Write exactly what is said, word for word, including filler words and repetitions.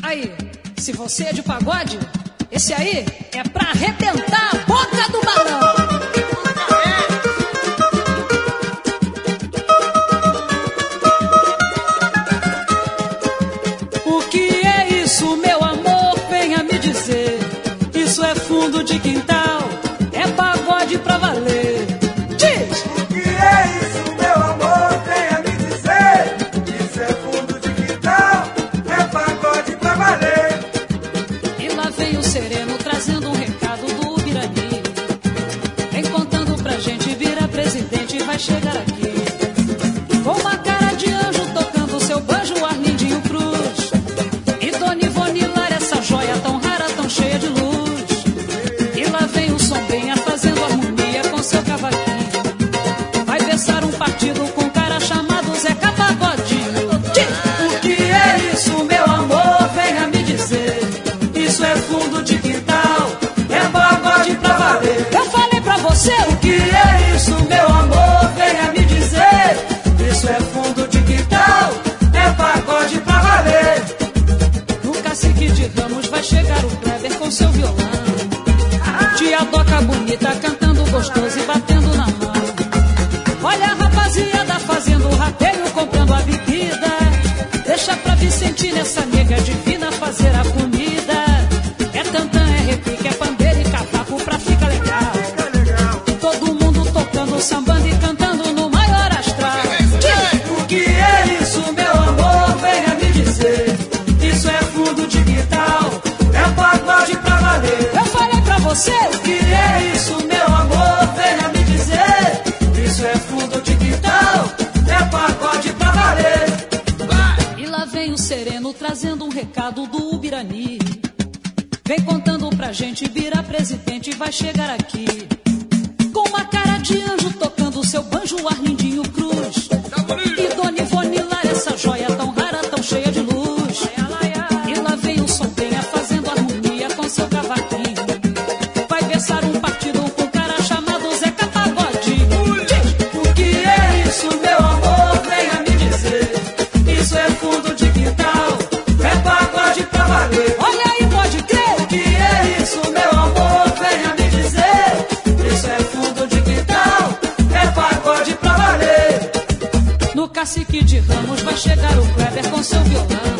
Aí, se você é de pagode, esse aí é pra arrebentar a boca do balão. O que é isso, meu amor? Venha me dizer. Isso é fundo de quintal, é pagode pra valer. Diz! O que é isso, meu amor? Venha me dizer. Isso é fundo de quintal, é pagode pra valer. E lá vem o sereno trazendo um recado do Ubirani. Vem contando pra gente, vira presidente, vai chegar aqui. Com uma cara de anjo tocando seu banjo, Arlindinho Cruz. E Dona Ivone Lara, essa joia tão rara, tão cheia de luz. E lá vem o Sombrinha fazendo harmonia com seu cavaquinho. Vai pensar um partido com um cara chamado Zeca Pagodinho. O que é isso, meu amor? Venha me dizer. Isso é fundo de quintal, é pagode pra valer. Eu falei pra você. O que é isso, meu amor? Venha me dizer. Isso é fundo de quintal, é pagode pra valer. No Cacique de Ramos vai chegar o Kleber com seu violão. Tia Doca bonita cantando gostoso e batendo na mão. Olha a rapaziada fazendo rateio, comprando a bebida. Deixa pra Vicente nessa nega divina fazer a comida. É tantã, é repique, é pandeiro e cavaco pra ficar legal. Todo mundo tocando, sambando e cantando no maior astral. O que é isso, meu amor? Venha me dizer. Isso é fundo de quintal, é pagode pra valer. Eu falei pra você. O que é isso, meu amor? Venha me dizer. Isso é fundo de quintal, é pagode pra valer. E lá vem o sereno trazendo um recado do Ubirani. Vem contando pra gente, vira presidente, vai chegar aqui. Com uma cara de anjo tocando seu banjo, Arlindinho Cruz. E Dona Ivone Lara, essa joia tão rara, tão cheia de luz. E lá vem o Sombrinha fazendo harmonia com seu cavaquinho. Vai versar um partido com um cara chamado Zeca Pagodinho. O que é isso, meu amor? Venha me dizer. Isso é fundo de quintal, é pagode pra valer. Olha aí, pode crer. O que é isso, meu amor? Venha me dizer. Isso é fundo de quintal, é pagode pra valer. No Cacique de Ramos vai chegar o Kleber com seu violão.